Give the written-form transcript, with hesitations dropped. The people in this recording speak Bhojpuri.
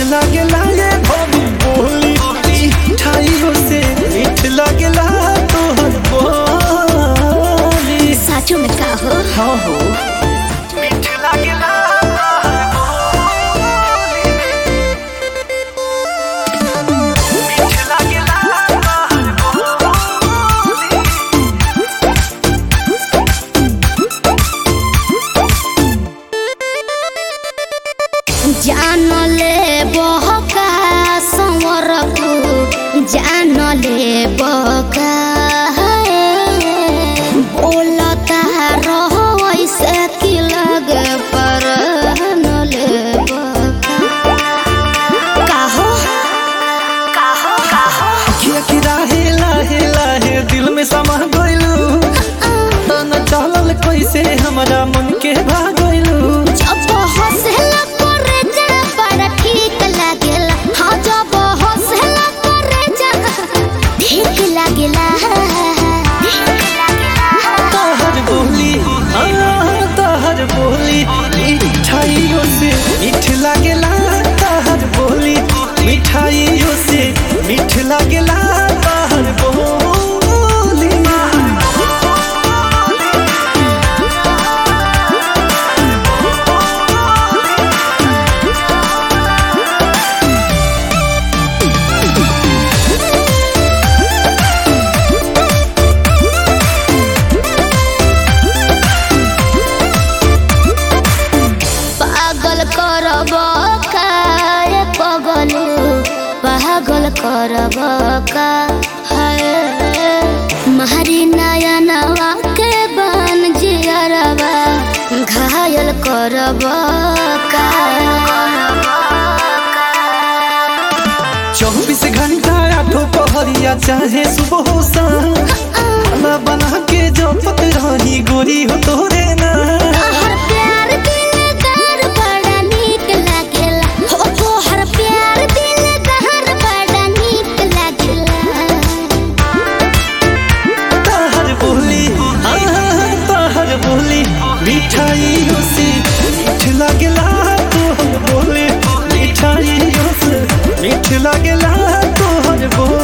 लागेला ये भोली बोली मिठाइयों से मीठ लागेला तोहर बोली। साचो में का हो? हाँ हो मीठ लागेला जान ले बहका संवरकू जान ले बहका बोलता रहो ऐसे की लगे पर न ले बहका काहो काहो काहो किया कि राहे लाहे लाहे दिल में समा गइलू न चलल कैसे हमारा मन के भागइलू। जब हंसला करे जा बड़ा ठीक लागेला। हाँ जब हंसला करे जा ठीक लागेला। तोहर बोली मिठाइयों से मीठ लागेला तोहर बोली मिठाइयों से मीठ लागेला तोहर बोली। पागल करब काय पगलू पागल करब का है मारी नयनवा के बन जियरवा घायल करब का। 24 घंटा आठों पहरिया चाहे सुबह हो शाम खाना बना के जपत रही गोरी हो तोरे ना। तोहर प्यार दिलदार बड़ा नीक लागेला। हो तोहर प्यार दिलदार बड़ा नीक लागेला। तोहर बोली मिठाइयों से मीठ लागेला तोहर बोली मिठाइयों से मीठ लागेला तोहर बोली।